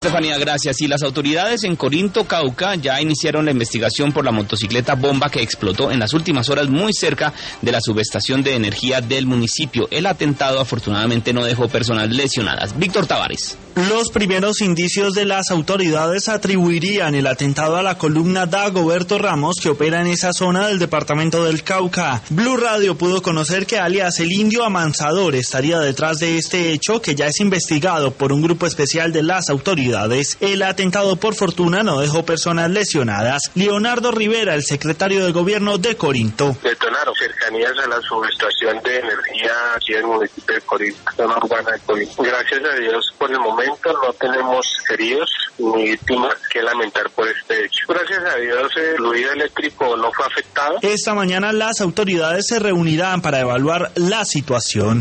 Estefanía, gracias. Y las autoridades en Corinto, Cauca, ya iniciaron la investigación por la motocicleta bomba que explotó en las últimas horas muy cerca de la subestación de energía del municipio. El atentado afortunadamente no dejó personas lesionadas. Víctor Tavares. Los primeros indicios de las autoridades atribuirían el atentado a la columna Dagoberto Ramos, que opera en esa zona del departamento del Cauca. Blue Radio pudo conocer que alias el Indio Amansador estaría detrás de este hecho, que ya es investigado por un grupo especial de las autoridades. El atentado, por fortuna, no dejó personas lesionadas. Leonardo Rivera, el secretario de Gobierno de Corinto. Detonaron cercanías a la subestación de energía aquí en el municipio de Corinto, zona urbana de Corinto. Gracias a Dios, por el momento no tenemos heridos ni víctimas que lamentar por este hecho. Gracias a Dios, el fluido eléctrico no fue afectado. Esta mañana las autoridades se reunirán para evaluar la situación.